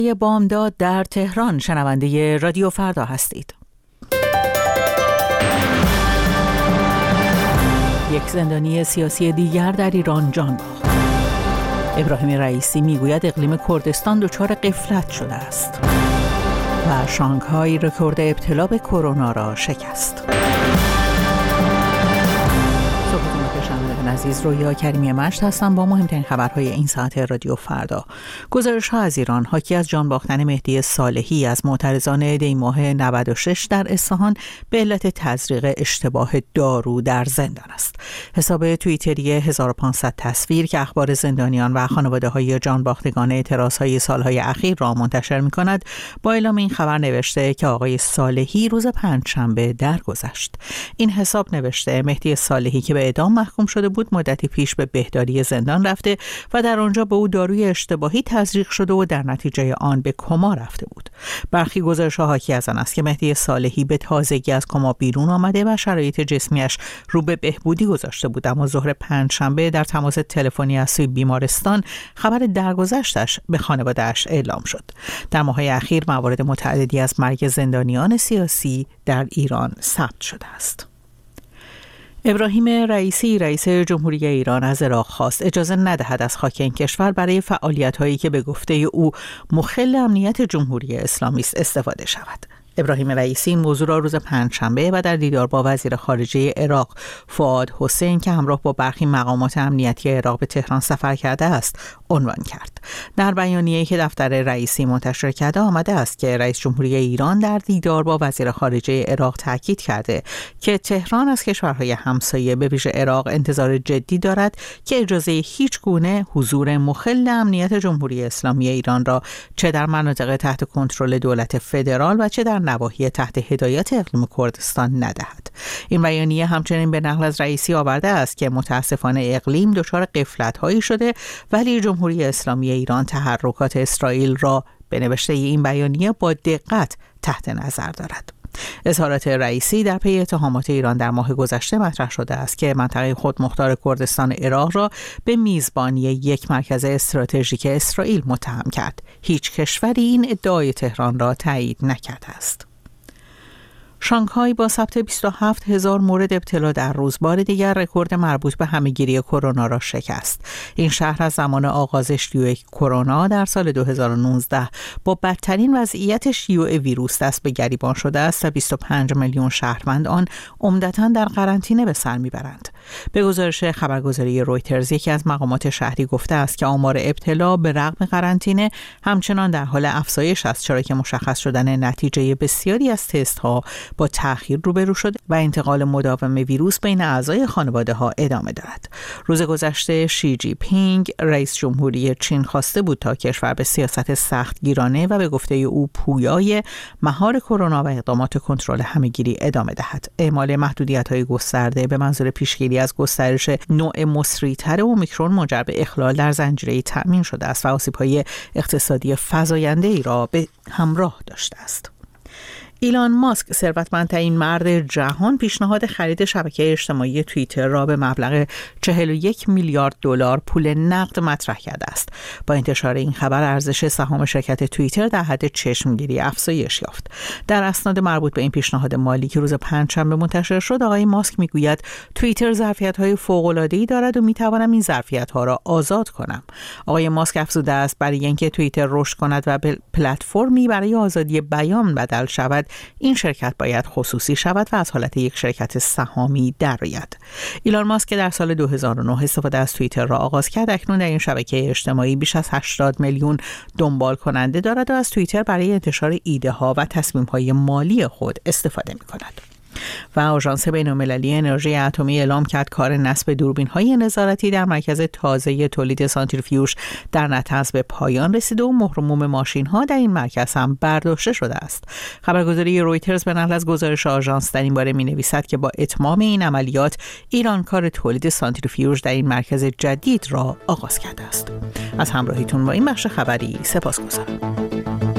بامداد در تهران شنونده رادیو فردا هستید. یک زندانی سیاسی دیگر در ایران جان باخت. ابراهیم رئیسی میگوید اقلیم کردستان دچار غفلت شده است و شانگهای رکورد ابتلا به کرونا را شکست. عزیز، رویا کریمی مشت هستم با مهمترین خبرهای این ساعت رادیو فردا. گزارش‌ها از ایران حاکی از جان باختن مهدی صالحی از معترضان دی ماه 96 در اصفهان به علت تزریق اشتباه دارو در زندان است. حساب توییتری 1500 تصویر که اخبار زندانیان و خانواده‌های جان باختگان اعتراضهای سالهای اخیر را منتشر می‌کند، با اعلام این خبر نوشته که آقای صالحی روز پنجشنبه درگذشت. این حساب نوشته مهدی صالحی که به اعدام محکوم شده بود مدتی پیش به بهداری زندان رفته و در آنجا به او داروی اشتباهی تزریق شده و در نتیجه آن به کما رفته بود. برخی گزارش‌ها حاکی از آن است که مهدی صالحی به تازگی از کما بیرون آمده و شرایط جسمیش رو به بهبودی گذاشته بود، اما ظهر پنجشنبه در تماس تلفنی از سوی بیمارستان خبر درگذشتش به خانواده‌اش اعلام شد. در ماه‌های اخیر موارد متعددی از مرگ زندانیان سیاسی در ایران ثبت شده است. ابراهیم رئیسی رئیس جمهوری ایران از عراق خواست اجازه ندهد از خاک این کشور برای فعالیت‌هایی که به گفته او مخل امنیت جمهوری اسلامی است استفاده شود. ابراهیم رئیسی این موضوع را روز پنجشنبه و در دیدار با وزیر خارجه عراق فؤاد حسین که همراه با برخی مقامات امنیتی عراق به تهران سفر کرده است عنوان کرد. در بیانیه‌ای که دفتر رئیسی منتشر کرده آمده است که رئیس جمهوری ایران در دیدار با وزیر خارجه عراق تاکید کرده که تهران از کشورهای همسایه به ویژه عراق انتظار جدی دارد که اجازه هیچ گونه حضور مخل امنیت جمهوری اسلامی ایران را چه در مناطق تحت کنترل دولت فدرال و چه در نواحی تحت هدایت اقلیم کردستان ندهد. این بیانیه همچنین به نقل از رئیسی آورده است که متاسفانه اقلیم دچار غفلت‌هایی شده، ولی جمهوری اسلامی ایران تحرکات اسرائیل را به نوشته این بیانیه با دقت تحت نظر دارد. اظهارات رئیسی در پی اتهامات ایران در ماه گذشته مطرح شده است که منطقه خودمختار کردستان عراق را به میزبانی یک مرکز استراتژیک اسرائیل متهم کرد. هیچ کشوری این ادعای تهران را تایید نکرده است. شانگهای با ثبت 27,000 مورد ابتلا در روز بار دیگر رکورد مربوط به همهگیری کرونا را شکست. این شهر از زمان آغاز شیوع کرونا در سال 2019 با بدترین وضعیت شیوع ویروس دست به گریبان شده است و 25 میلیون شهروند آن عمدتاً در قرنطینه به سر میبرند. به گزارش خبرگزاری رویترز یکی از مقامات شهری گفته است که آمار ابتلا به رغم قرنطینه همچنان در حال افزایش است، چرا که مشخص شدن نتیجه بسیاری از تست‌ها با تأخیر روبرو شد و انتقال مداوم ویروس بین اعضای خانواده ها ادامه دارد. روز گذشته شی جی پینگ رئیس جمهوری چین خواسته بود تا کشور به سیاست سختگیرانه و به گفته او پویای مهار کرونا و اقدامات کنترل همهگیری ادامه دهد. اعمال محدودیت‌های گسترده به منظور پیشگیری از گسترش نوع مصری‌تر اومیکرون منجر به اخلال در زنجیره تأمین شده است و آسیب‌های اقتصادی فزاینده‌ای را به همراه داشته است. ایلان ماسک ثروتمندترین مرد جهان پیشنهاد خرید شبکه اجتماعی توییتر را به مبلغ 41 میلیارد دلار پول نقد مطرح کرده است. با انتشار این خبر ارزش سهام شرکت توییتر در حد چشمگیری افزایش یافت. در اسناد مربوط به این پیشنهاد مالی که روز پنجشنبه منتشر شد، آقای ماسک میگوید توییتر ظرفیت‌های فوق‌العاده‌ای دارد و میتوانم این ظرفیت‌ها را آزاد کنم. آقای ماسک افزوده است برای اینکه توییتر رشد کند و پلتفرمی برای آزادی بیان بدل شود، این شرکت باید خصوصی شود و از حالت یک شرکت سهامی درآید. ایلان ماسک که در سال 2009 استفاده از توییتر را آغاز کرد، اکنون در این شبکه اجتماعی بیش از 80 میلیون دنبال کننده دارد و از توییتر برای انتشار ایده ها و تصمیم های مالی خود استفاده می کند. و آژانس بین‌المللی انرژی اتمی اعلام کرد کار نصب دوربین‌های نظارتی در مرکز تازه تولید سانتریفیوژ در نطنز به پایان رسیده و مهرموم ماشین‌ها در این مرکز هم برداشته شده است. خبرگزاری رویترز به نقل از گزارش آژانس در این باره می‌نویسد که با اتمام این عملیات ایران کار تولید سانتریفیوژ در این مرکز جدید را آغاز کرده است. از همراهیتون با این بخش خبری سپاسگزارم.